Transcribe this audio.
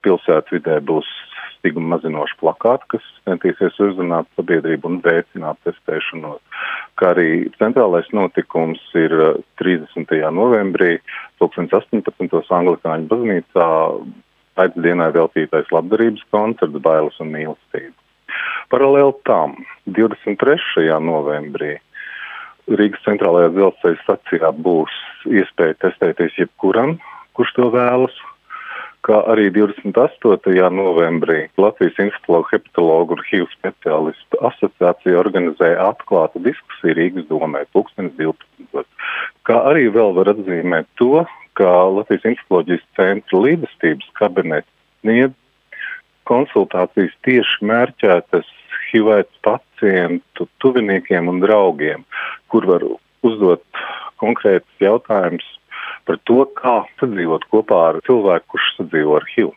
pilsētvidē būs stigma mazinoši plakāti, kas centīsies uzrunāt sabiedrību un veicināt testēšanos. Kā arī centrālais notikums ir 30. novembrī 2018. Anglikāņu baznīcā pēcdienai veltītais labdarības koncerts Bailes un mīlestība. Paralēli tam 23. novembrī Rīgas centrālajā dzelzceļa stacijā būs iespēja testēties jebkuram, kurš to vēlas. Kā arī 28. novembrī Latvijas infektologu, hepatologu un HIV speciālistu asociācija organizēja atklātu diskusiju Rīgas domē 2012. Kā arī vēl var atzīmēt to, ka Latvijas infektoloģijas centra līdzestības kabinets sniedz konsultācijas tieši mērķētas HIV pacientu tuviniekiem un draugiem, kur var uzdot konkrētus jautājumus par to, kā sadzīvot kopā ar cilvēku, kurš sadzīvo ar HIV.